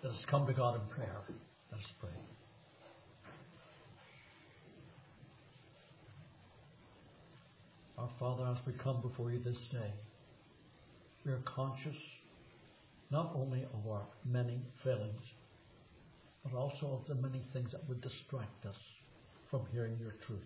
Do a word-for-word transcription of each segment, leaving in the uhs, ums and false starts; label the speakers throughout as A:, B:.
A: Let us come to God in prayer. Let us pray. Our Father, as we come before you this day, we are conscious not only of our many failings, but also of the many things that would distract us from hearing your truth.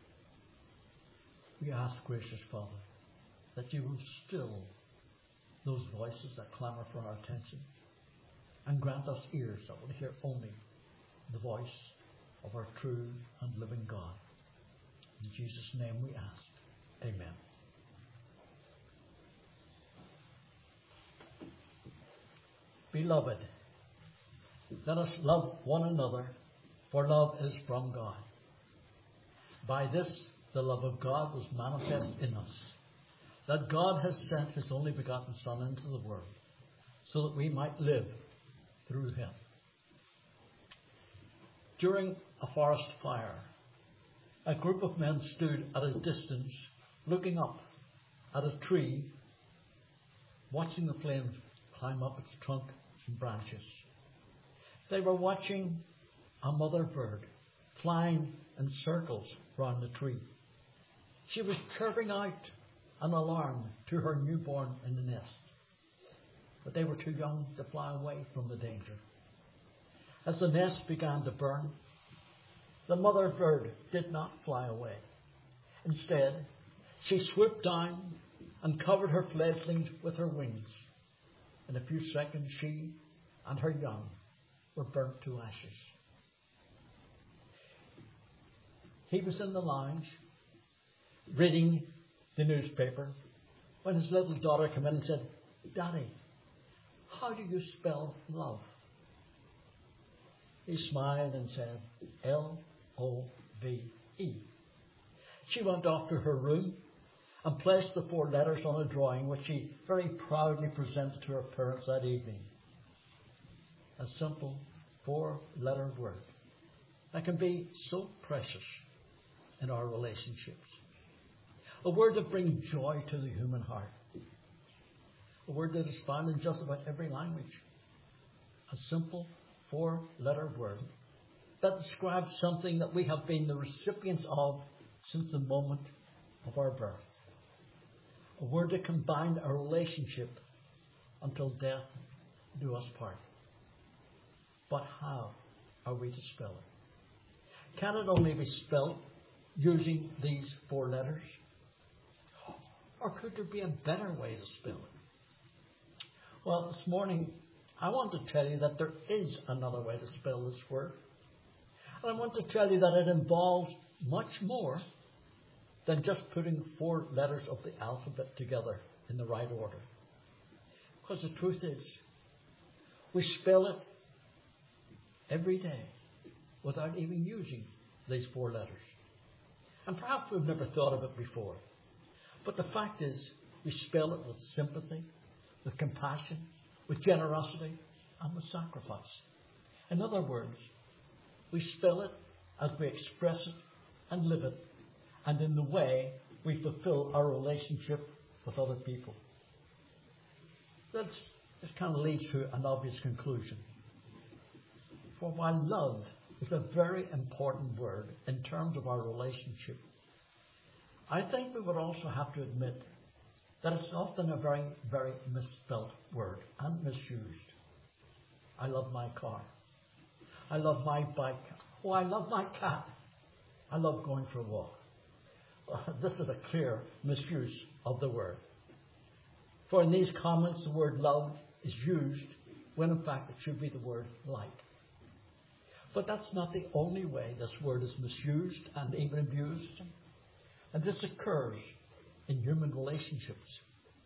A: We ask, gracious Father, that you will still those voices that clamour for our attention, and grant us ears that will hear only the voice of our true and living God. In Jesus' name we ask. Amen. Beloved, let us love one another, for love is from God. By this the love of God was manifest in us, that God has sent his only begotten Son into the world, so that we might live through him. During a forest fire, a group of men stood at a distance, looking up at a tree, watching the flames climb up its trunk and branches. They were watching a mother bird flying in circles round the tree. She was chirping out an alarm to her newborn in the nest, but they were too young to fly away from the danger. As the nest began to burn, the mother bird did not fly away. Instead, she swooped down and covered her fledglings with her wings. In a few seconds, she and her young were burnt to ashes. He was in the lounge, reading the newspaper, when his little daughter came in and said, "Daddy, how do you spell love?" He smiled and said, L O V E. She went off to her room and placed the four letters on a drawing which she very proudly presented to her parents that evening. A simple four-letter word that can be so precious in our relationships. A word that brings joy to the human heart. A word that is found in just about every language. A simple four-letter word that describes something that we have been the recipients of since the moment of our birth. A word that can bind our relationship until death do us part. But how are we to spell it? Can it only be spelled using these four letters? Or could there be a better way to spell it? Well, this morning, I want to tell you that there is another way to spell this word. And I want to tell you that it involves much more than just putting four letters of the alphabet together in the right order. Because the truth is, we spell it every day without even using these four letters. And perhaps we've never thought of it before. But the fact is, we spell it with sympathy, with compassion, with generosity, and with sacrifice. In other words, we spell it as we express it and live it, and in the way we fulfill our relationship with other people. That's, this kind of leads to an obvious conclusion. For while love is a very important word in terms of our relationship, I think we would also have to admit that it's often a very, very misspelt word and misused. I love my car. I love my bike. Oh, I love my cat. I love going for a walk. Well, this is a clear misuse of the word. For in these comments, the word love is used when in fact it should be the word like. But that's not the only way this word is misused and even abused. And this occurs in human relationships.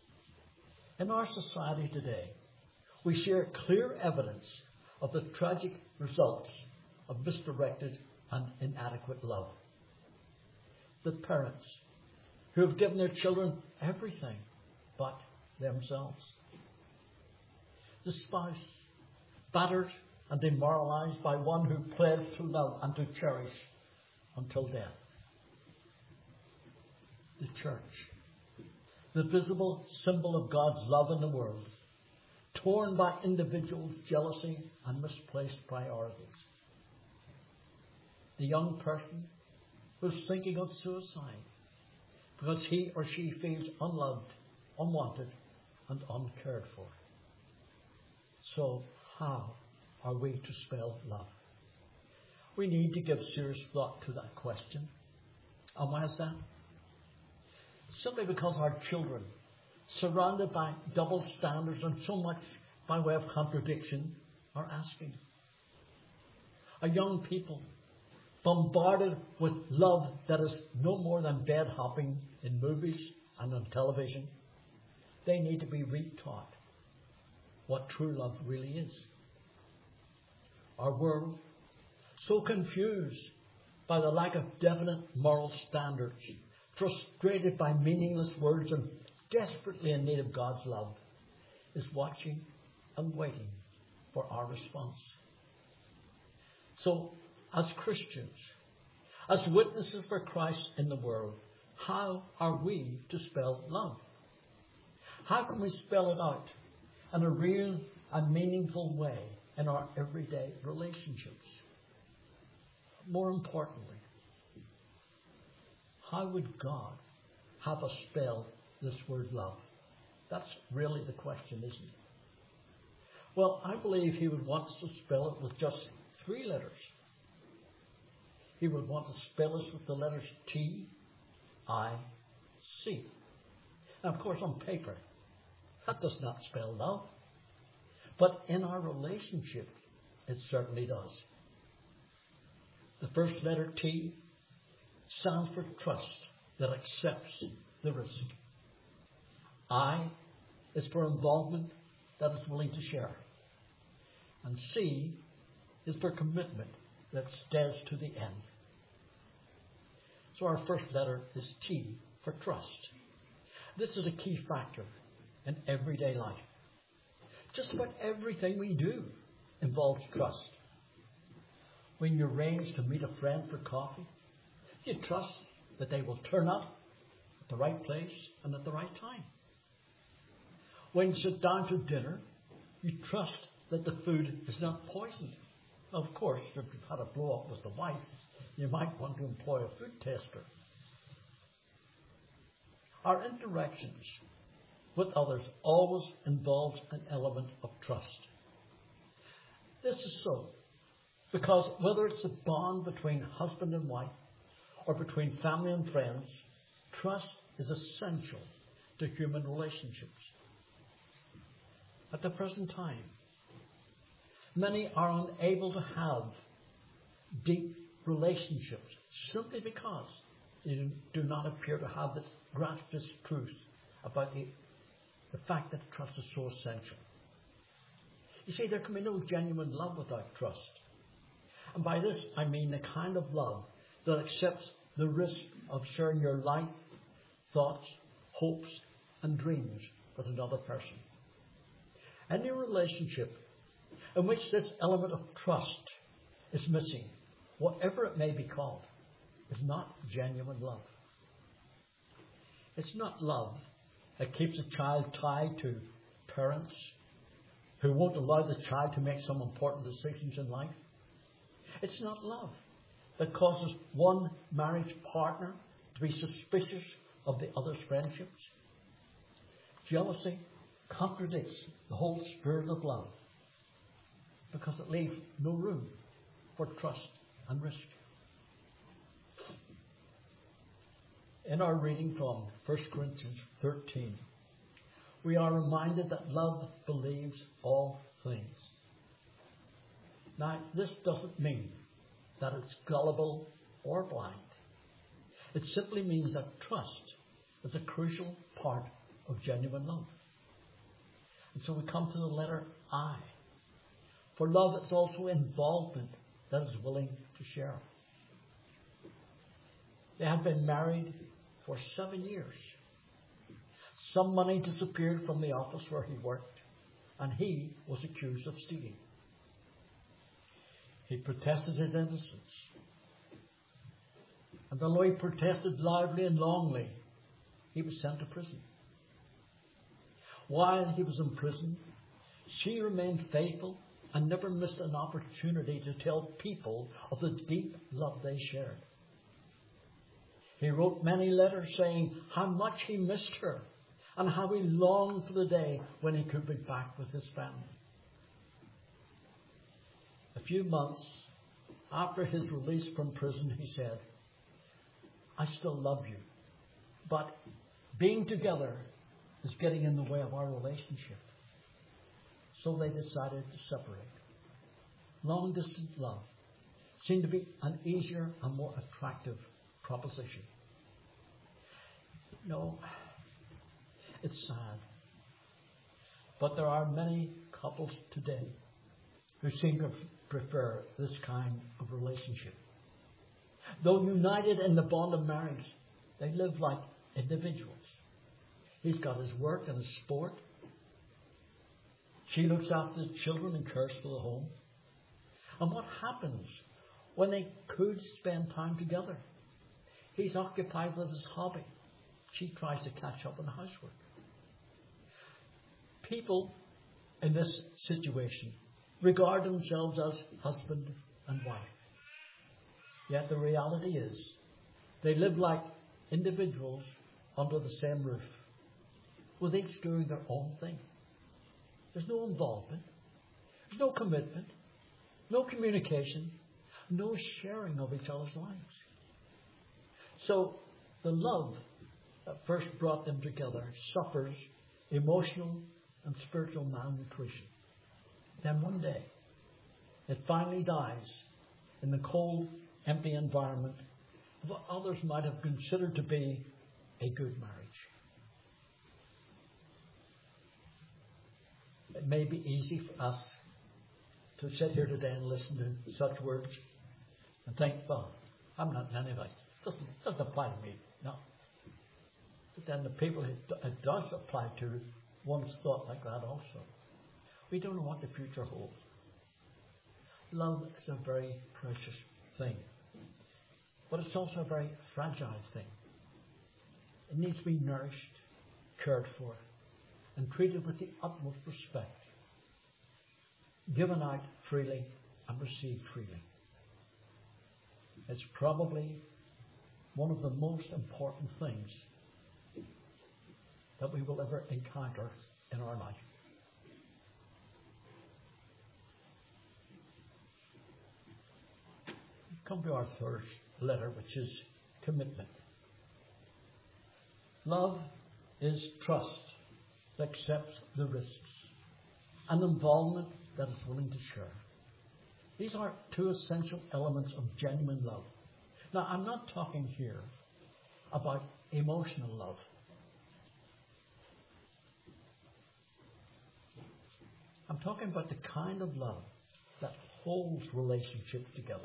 A: In our society today, we share clear evidence of the tragic results of misdirected and inadequate love. The parents who have given their children everything but themselves. The spouse battered and demoralized by one who pledged to love and to cherish until death. The church, the visible symbol of God's love in the world, torn by individual jealousy and misplaced priorities. The young person who's thinking of suicide because he or she feels unloved, unwanted, and uncared for. So, how are we to spell love? We need to give serious thought to that question. And why is that? Simply because our children, surrounded by double standards and so much by way of contradiction, are asking. Our young people, bombarded with love that is no more than bed hopping in movies and on television, they need to be retaught what true love really is. Our world, so confused by the lack of definite moral standards, frustrated by meaningless words and desperately in need of God's love, is watching and waiting for our response. So, as Christians, as witnesses for Christ in the world, how are we to spell love? How can we spell it out in a real and meaningful way in our everyday relationships? More importantly, how would God have us spell this word love? That's really the question, isn't it? Well, I believe he would want us to spell it with just three letters. He would want to spell us with the letters T, I, C. Now, of course, on paper, that does not spell love. But in our relationship, it certainly does. The first letter T stands for trust that accepts the risk. I is for involvement that is willing to share. And C is for commitment that stays to the end. So our first letter is T for trust. This is a key factor in everyday life. Just about everything we do involves trust. When you arrange to meet a friend for coffee, you trust that they will turn up at the right place and at the right time. When you sit down to dinner, you trust that the food is not poisoned. Of course, if you've had a blow-up with the wife, you might want to employ a food tester. Our interactions with others always involves an element of trust. This is so because whether it's a bond between husband and wife or between family and friends, trust is essential to human relationships. At the present time, many are unable to have deep relationships simply because they do not appear to have this grasp this truth about the, the fact that trust is so essential. You see, there can be no genuine love without trust. And by this I mean the kind of love that accepts the risk of sharing your life, thoughts, hopes, and dreams with another person. Any relationship in which this element of trust is missing, whatever it may be called, is not genuine love. It's not love that keeps a child tied to parents who won't allow the child to make some important decisions in life. It's not love that causes one marriage partner to be suspicious of the other's friendships. Jealousy contradicts the whole spirit of love because it leaves no room for trust and risk. In our reading from First Corinthians thirteen, we are reminded that love believes all things. Now, this doesn't mean that it's gullible or blind. It simply means that trust is a crucial part of genuine love. And so we come to the letter I. For love is also involvement that is willing to share. They had been married for seven years. Some money disappeared from the office where he worked, and he was accused of stealing. He protested his innocence. And although he protested loudly and longly, he was sent to prison. While he was in prison, She remained faithful and never missed an opportunity to tell people of the deep love they shared. He wrote many letters saying how much he missed her and how he longed for the day when he could be back with his family. A few months after his release from prison, he said, "I still love you, but being together is getting in the way of our relationship." So they decided to separate. Long-distance love seemed to be an easier and more attractive proposition. No, it's sad. But there are many couples today who seem to prefer this kind of relationship. Though united in the bond of marriage, they live like individuals. He's got his work and his sport. She looks after the children and cares for the home. And what happens when they could spend time together? He's occupied with his hobby. She tries to catch up on housework. People in this situation regard themselves as husband and wife. Yet the reality is they live like individuals under the same roof, with each doing their own thing. There's no involvement. There's no commitment. No communication. No sharing of each other's lives. So the love that first brought them together suffers emotional and spiritual malnutrition. Then one day, it finally dies in the cold, empty environment of what others might have considered to be a good marriage. It may be easy for us to sit here today and listen to such words and think, well, I'm not anybody. It doesn't, it doesn't apply to me. No. But then the people it, it does apply to once thought like that also. We don't know what the future holds. Love is a very precious thing. But it's also a very fragile thing. It needs to be nourished, cared for, and treated with the utmost respect. Given out freely and received freely. It's probably one of the most important things that we will ever encounter in our life. Come to our third letter, which is commitment. Love is trust that accepts the risks, and involvement that is willing to share. These are two essential elements of genuine love. Now, I'm not talking here about emotional love. I'm talking about the kind of love that holds relationships together.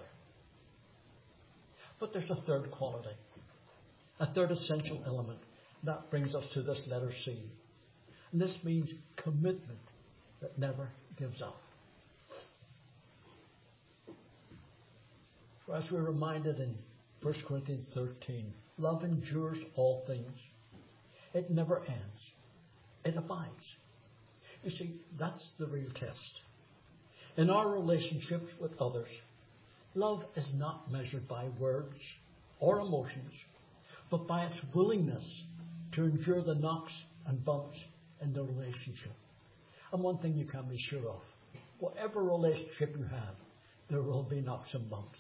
A: But there's a third quality, a third essential element. That brings us to this letter C. And this means commitment that never gives up. For as we're reminded in First Corinthians thirteen, love endures all things. It never ends. It abides. You see, that's the real test. In our relationships with others, love is not measured by words or emotions, but by its willingness to endure the knocks and bumps in the relationship. And one thing you can be sure of, whatever relationship you have, there will be knocks and bumps.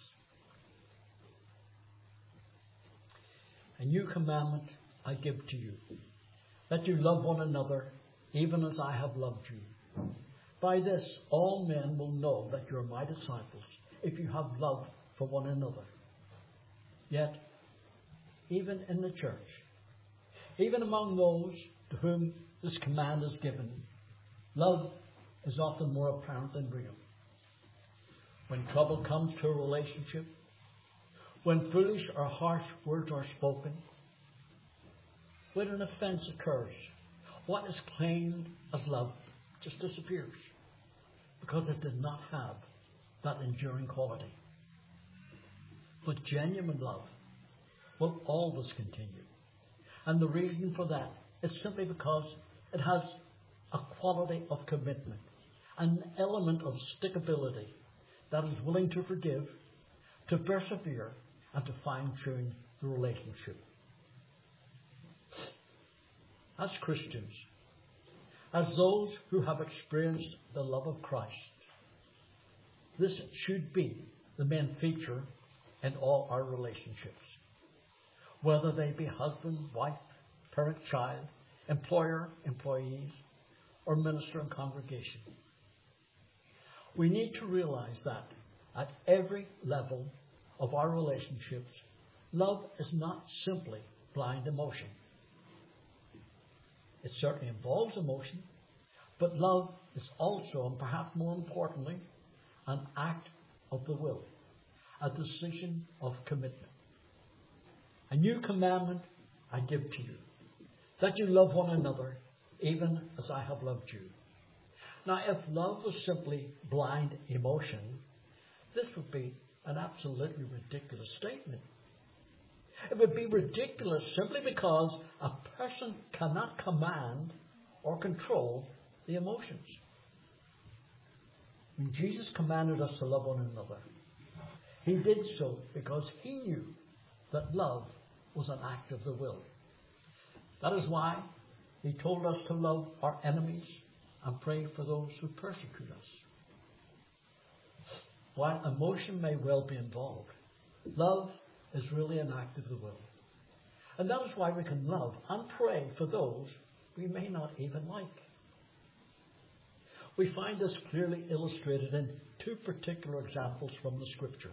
A: A new commandment I give to you, that you love one another, even as I have loved you. By this, all men will know that you are my disciples, if you have love for one another. Yet, even in the church, even among those to whom this command is given, love is often more apparent than real. When trouble comes to a relationship, when foolish or harsh words are spoken, when an offense occurs, what is claimed as love just disappears because it did not have that enduring quality. But genuine love will always continue. And the reason for that is simply because it has a quality of commitment an element of stickability that is willing to forgive, to persevere, and to fine-tune the relationship. As Christians, as those who have experienced the love of Christ, this should be the main feature in all our relationships, whether they be husband, wife, parent, child, employer, employees, or minister and congregation. We need to realize that at every level of our relationships, love is not simply blind emotion. It certainly involves emotion, but love is also, and perhaps more importantly, an act of the will, a decision of commitment. A new commandment I give to you, that you love one another, even as I have loved you. Now, if love was simply blind emotion, this would be an absolutely ridiculous statement. It would be ridiculous simply because a person cannot command or control the emotions. When Jesus commanded us to love one another, he did so because he knew that love was an act of the will. That is why he told us to love our enemies and pray for those who persecute us. While emotion may well be involved, love is really an act of the will. And that is why we can love and pray for those we may not even like. We find this clearly illustrated in two particular examples from the Scripture.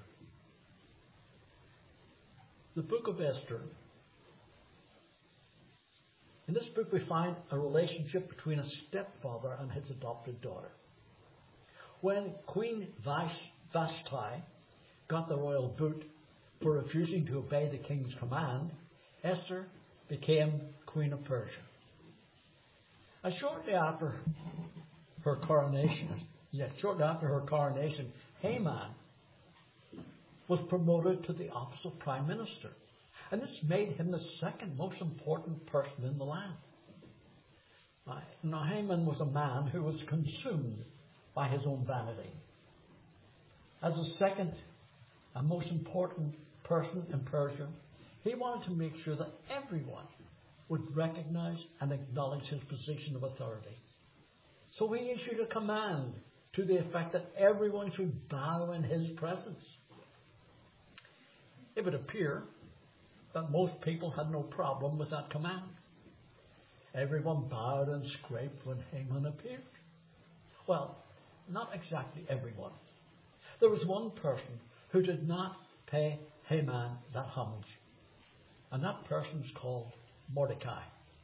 A: The book of Esther. In this book we find a relationship between a stepfather and his adopted daughter. When Queen Vashti got the royal boot for refusing to obey the king's command, Esther became Queen of Persia. And shortly after her coronation, yes, shortly after her coronation, Haman was promoted to the office of Prime Minister. And this made him the second most important person in the land. Now, Haman was a man who was consumed by his own vanity. As the second and most important person in Persia, he wanted to make sure that everyone would recognize and acknowledge his position of authority. So he issued a command to the effect that everyone should bow in his presence. It would appear that most people had no problem with that command. Everyone bowed and scraped when Haman appeared. Well, not exactly everyone. There was one person who did not pay Haman that homage, and that person's called Mordecai.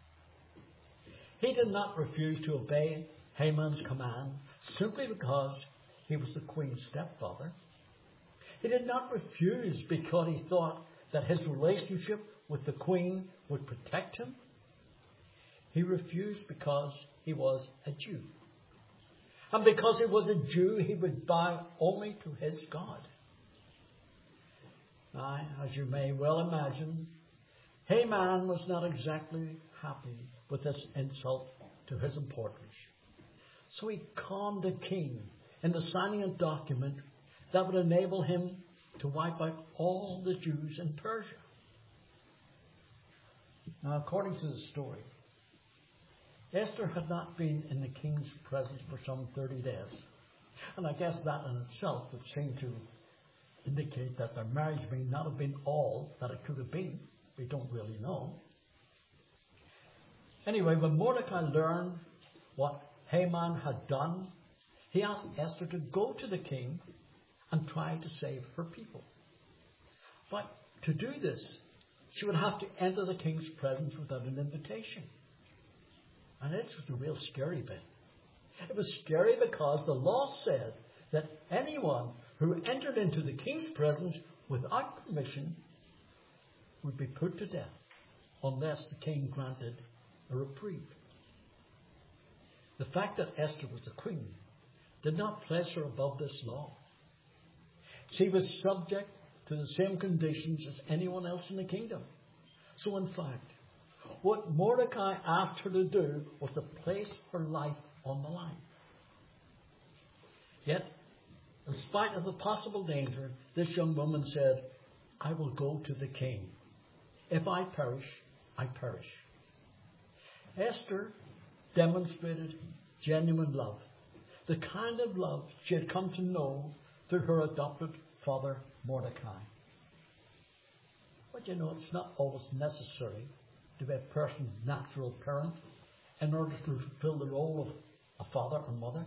A: He did not refuse to obey Haman's command simply because he was the queen's stepfather. He did not refuse because he thought that his relationship with the queen would protect him. He refused because he was a Jew. And because he was a Jew, he would bow only to his God. Now, as you may well imagine, Haman was not exactly happy with this insult to his importance. So he conned the king into signing a document that would enable him to wipe out all the Jews in Persia. Now, according to the story, Esther had not been in the king's presence for some thirty days. And I guess that in itself would seem to indicate that their marriage may not have been all that it could have been. We don't really know. Anyway, when Mordecai learned what Haman had done, he asked Esther to go to the king and try to save her people. But to do this, she would have to enter the king's presence without an invitation. And this was the real scary bit. It was scary because the law said that anyone who entered into the king's presence without permission would be put to death unless the king granted a reprieve. The fact that Esther was the queen did not place her above this law. She was subject to the same conditions as anyone else in the kingdom. So in fact, what Mordecai asked her to do was to place her life on the line. Yet, in spite of the possible danger, this young woman said, I will go to the king. If I perish, I perish. Esther demonstrated genuine love, the kind of love she had come to know through her adopted father, Mordecai. But you know, it's not always necessary to be a person's natural parent in order to fulfill the role of a father and mother.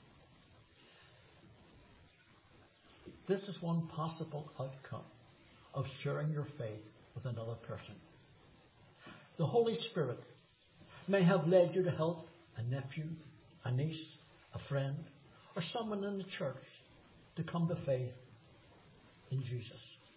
A: This is one possible outcome of sharing your faith with another person. The Holy Spirit may have led you to help a nephew, a niece, a friend, or someone in the church to come to faith in Jesus.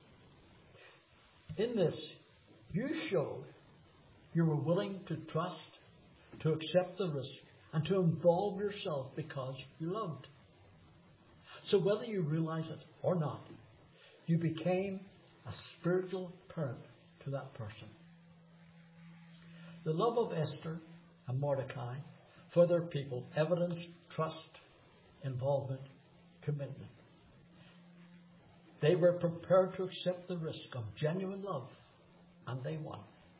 A: In this, you showed you were willing to trust, to accept the risk, and to involve yourself because you loved. So whether you realize it or not, you became a spiritual parent to that person. The love of Esther and Mordecai for their people evidenced trust, involvement, commitment. They were prepared to accept the risk of genuine love, and they won.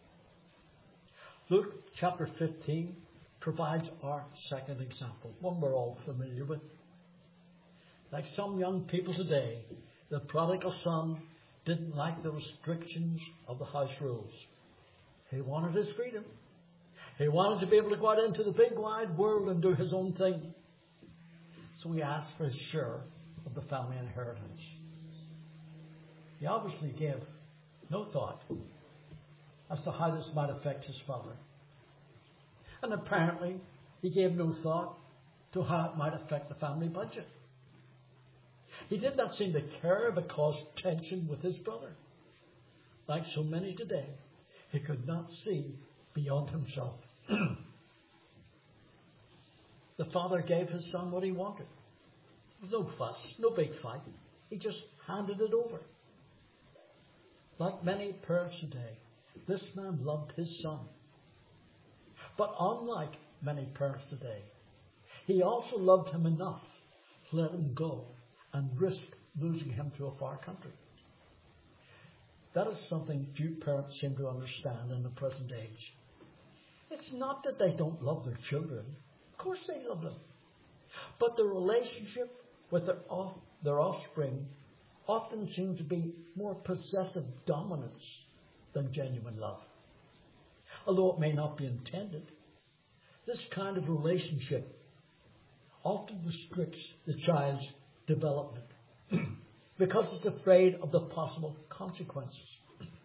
A: Luke chapter fifteen provides our second example, one we're all familiar with. Like some young people today, the prodigal son didn't like the restrictions of the house rules. He wanted his freedom. He wanted to be able to go out into the big wide world and do his own thing. So he asked for his share of the family inheritance. He obviously gave no thought as to how this might affect his father. And apparently, he gave no thought to how it might affect the family budget. He did not seem to care if it caused tension with his brother. Like so many today, he could not see beyond himself. The father gave his son what he wanted. There was no fuss, no big fight. He just handed it over. Like many parents today, this man loved his son. But unlike many parents today, he also loved him enough to let him go and risk losing him to a far country. That is something few parents seem to understand in the present age. It's not that they don't love their children. Of course they love them. But the relationship with their, off, their offspring often seems to be more possessive dominance than genuine love. Although it may not be intended, this kind of relationship often restricts the child's development because it's afraid of the possible consequences.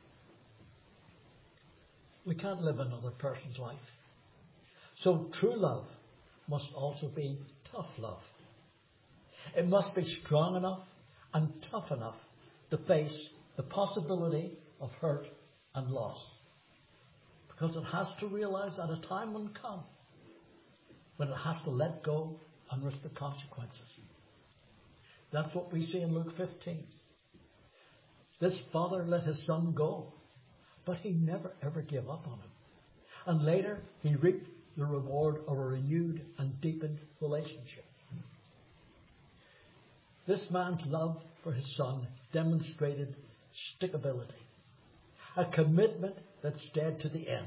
A: We can't live another person's life. So true love must also be tough love. It must be strong enough and tough enough to face the possibility of hurt and loss. Because it has to realize that a time will come when it has to let go and risk the consequences. That's what we see in Luke fifteen. This father let his son go, but he never ever gave up on him. And later he reaped the reward of a renewed and deepened relationship. This man's love for his son demonstrated stickability, a commitment that stayed to the end.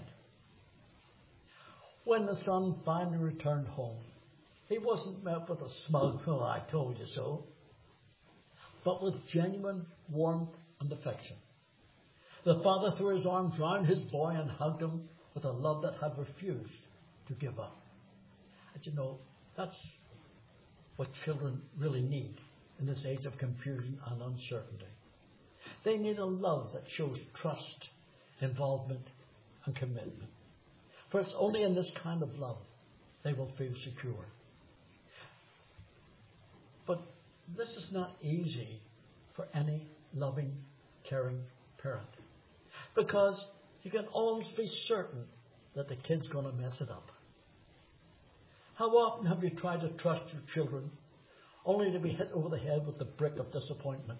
A: When the son finally returned home, he wasn't met with a smug, "Oh, I told you so," but with genuine warmth and affection. The father threw his arms round his boy and hugged him with a love that had refused to give up. And you know, that's what children really need in this age of confusion and uncertainty. They need a love that shows trust, involvement, and commitment. For it's only in this kind of love they will feel secure. But this is not easy for any loving, caring parent, because you can always be certain that the kid's going to mess it up. How often have you tried to trust your children only to be hit over the head with the brick of disappointment?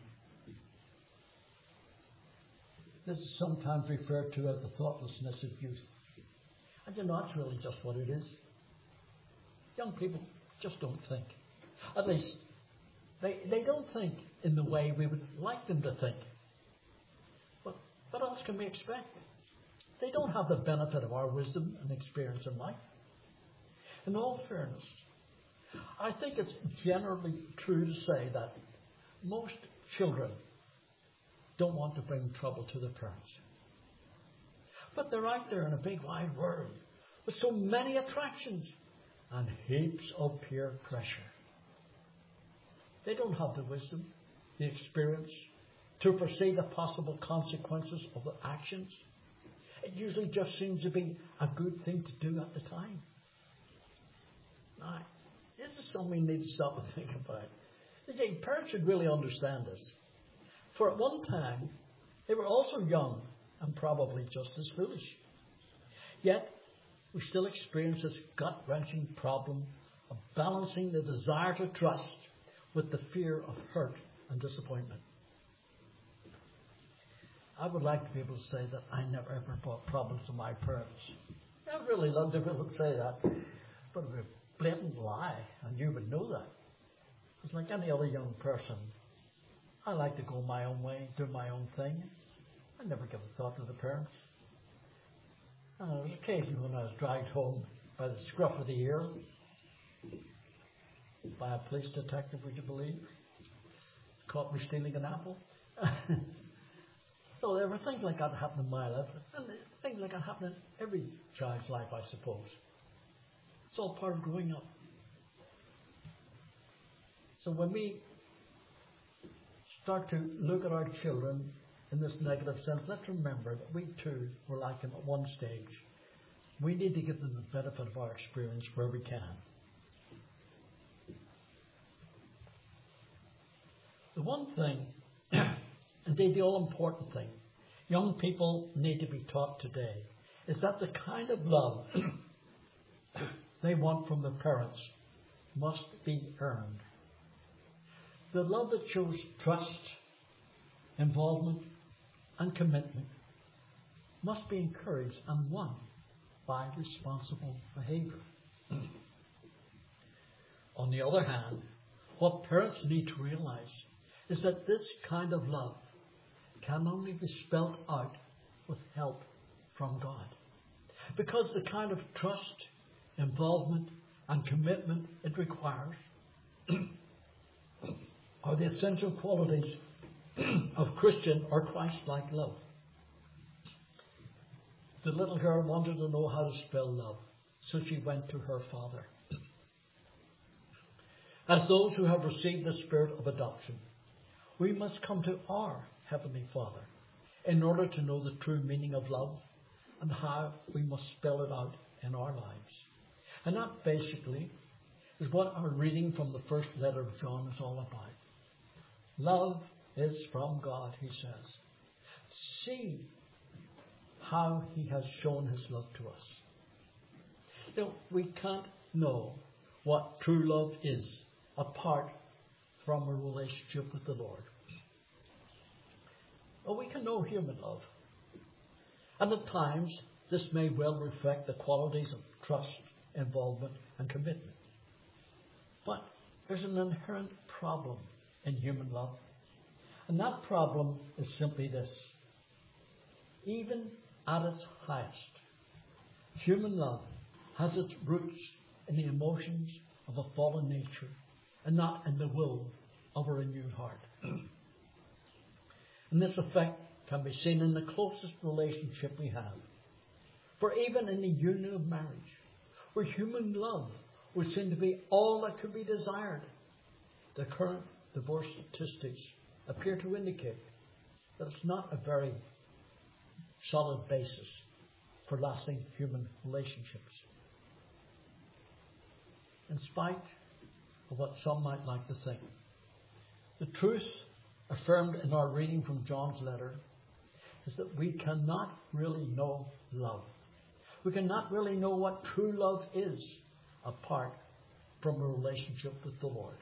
A: This is sometimes referred to as the thoughtlessness of youth. And you know, that's really just what it is. Young people just don't think. At least, They, they don't think in the way we would like them to think. But what else can we expect? They don't have the benefit of our wisdom and experience in life. In all fairness, I think it's generally true to say that most children don't want to bring trouble to their parents. But they're out there in a big wide world with so many attractions and heaps of peer pressure. They don't have the wisdom, the experience to foresee the possible consequences of their actions. It usually just seems to be a good thing to do at the time. Now, this is something we need to stop and think about. You see, parents should really understand this. For at one time, they were also young and probably just as foolish. Yet, we still experience this gut-wrenching problem of balancing the desire to trust with the fear of hurt and disappointment. I would like to be able to say that I never ever brought problems to my parents. I'd really love to be able to say that, but it would be a blatant lie, and you would know that. Because like any other young person, I like to go my own way, do my own thing. I never give a thought to the parents. And there was occasionally when I was dragged home by the scruff of the ear by a police detective, would you believe? Caught me stealing an apple. So there were things like that happening in my life, and things like that happen in every child's life, I suppose. It's all part of growing up. So when we start to look at our children in this negative sense, let's remember that we too were like them at one stage. We need to give them the benefit of our experience where we can. The one thing, indeed the all-important thing, young people need to be taught today is that the kind of love they want from their parents must be earned. The love that shows trust, involvement, and commitment must be encouraged and won by responsible behavior. On the other hand, what parents need to realize is that this kind of love can only be spelled out with help from God. Because the kind of trust, involvement, and commitment it requires are the essential qualities of Christian or Christ-like love. The little girl wanted to know how to spell love, so she went to her father. As those who have received the spirit of adoption, we must come to our Heavenly Father in order to know the true meaning of love and how we must spell it out in our lives. And that basically is what our reading from the first letter of John is all about. Love is from God, he says. See how he has shown his love to us. You know, we can't know what true love is apart from a relationship with the Lord. Well, we can know human love. And at times, this may well reflect the qualities of trust, involvement, and commitment. But there's an inherent problem in human love. And that problem is simply this. Even at its highest, human love has its roots in the emotions of a fallen nature and not in the will of a renewed heart. And this effect can be seen in the closest relationship we have. For even in the union of marriage, where human love would seem to be all that could be desired, the current divorce statistics appear to indicate that it's not a very solid basis for lasting human relationships. In spite of what some might like to think, the truth affirmed in our reading from John's letter is that we cannot really know love. We cannot really know what true love is apart from a relationship with the Lord.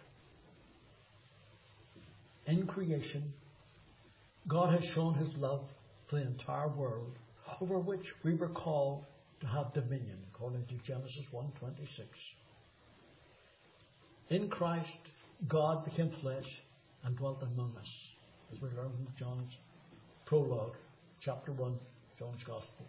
A: In creation, God has shown his love to the entire world, over which we were called to have dominion, according to Genesis one twenty-six. In Christ, God became flesh and dwelt among us, as we learn from John's prologue, chapter one, John's Gospel.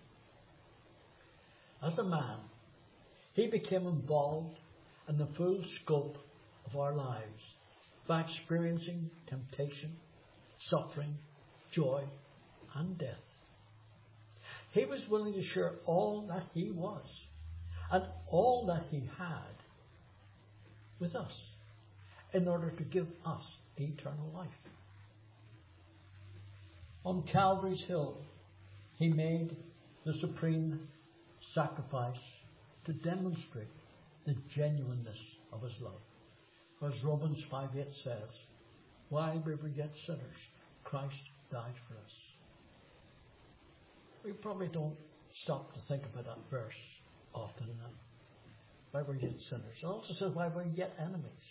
A: As a man, he became involved in the full scope of our lives by experiencing temptation, suffering, joy, and death. He was willing to share all that he was and all that he had with us in order to give us eternal life. On Calvary's Hill, he made the supreme sacrifice to demonstrate the genuineness of his love. As Romans five eight says, while we were yet sinners, Christ died for us. We probably don't stop to think about that verse often enough. While we're yet sinners. It also says while we're yet enemies.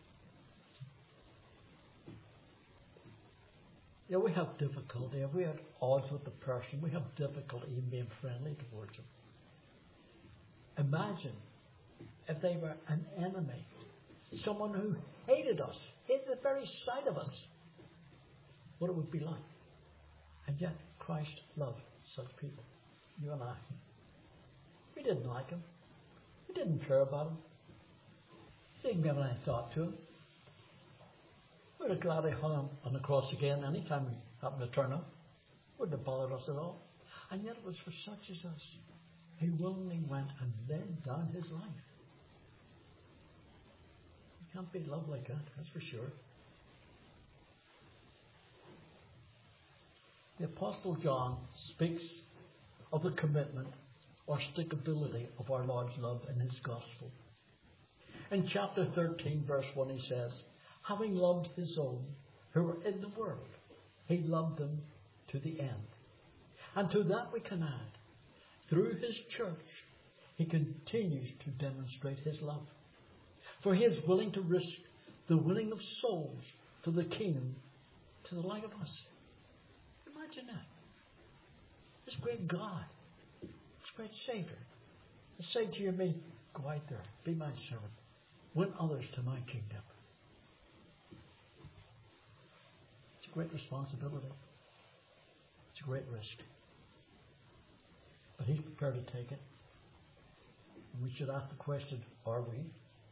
A: Yeah, we have difficulty. If we had odds with the person, we have difficulty in being friendly towards them. Imagine if they were an enemy, someone who hated us, hated the very sight of us, what it would be like. And yet Christ loved such people, you and I. We didn't like him. We didn't care about him. We didn't give any thought to him. We would have gladly hung him on the cross again any time he happened to turn up. Wouldn't have bothered us at all. And yet it was for such as us. He willingly went and laid down his life. You can't beat love like that, that's for sure. The Apostle John speaks of the commitment or stickability of our Lord's love in his gospel. In chapter thirteen, verse one, he says, having loved his own who were in the world, he loved them to the end. And to that we can add, through his church, he continues to demonstrate his love. For he is willing to risk the winning of souls for the kingdom to the like of us. Imagine that. This great God, this great Savior, to say to you and me, go out there, be my servant, win others to my kingdom. It's a great responsibility. It's a great risk. But he's prepared to take it. And we should ask the question, are we?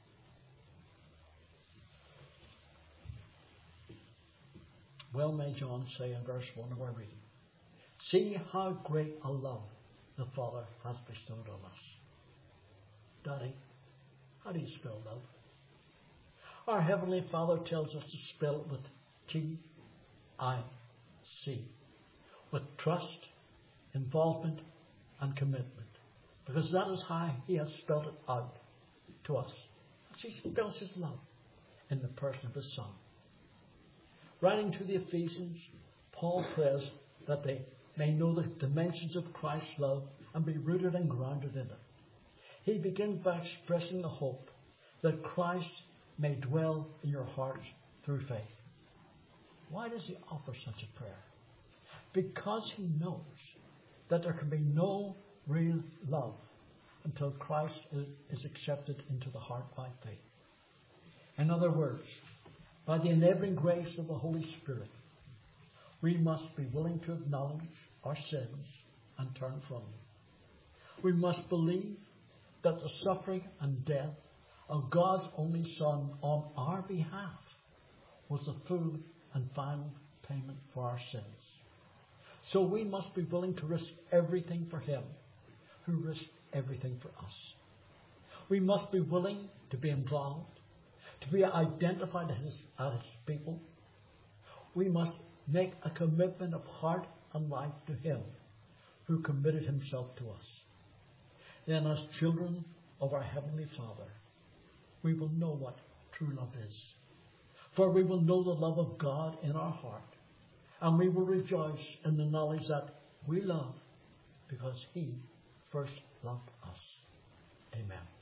A: Well may John say in verse one of our reading, see how great a love the Father has bestowed on us. Daddy, how do you spell love? Our Heavenly Father tells us to spell it with T I C, with trust, involvement, and commitment. Because that is how he has spelled it out to us. He spells his love in the person of his Son. Writing to the Ephesians, Paul prays that they may know the dimensions of Christ's love and be rooted and grounded in it. He begins by expressing the hope that Christ may dwell in your hearts through faith. Why does he offer such a prayer? Because he knows that there can be no real love until Christ is accepted into the heart by faith. In other words, by the enabling grace of the Holy Spirit, we must be willing to acknowledge our sins and turn from them. We must believe that the suffering and death of God's only Son on our behalf was the full and final payment for our sins. So we must be willing to risk everything for him who risked everything for us. We must be willing to be involved, to be identified as, as people. We must make a commitment of heart and life to him who committed himself to us. Then as children of our Heavenly Father, we will know what true love is. For we will know the love of God in our heart, and we will rejoice in the knowledge that we love because he first loved us. Amen.